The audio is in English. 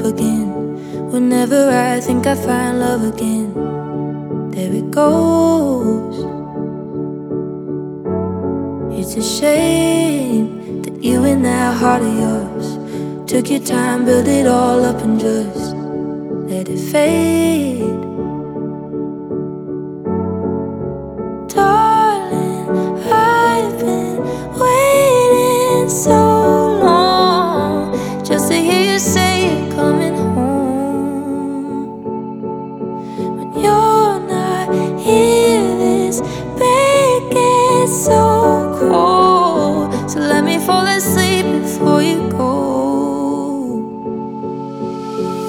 again. Whenever I think I find love again, there it goes. It's a shame that you and that heart of yours took your time, built it all up and just let it fade.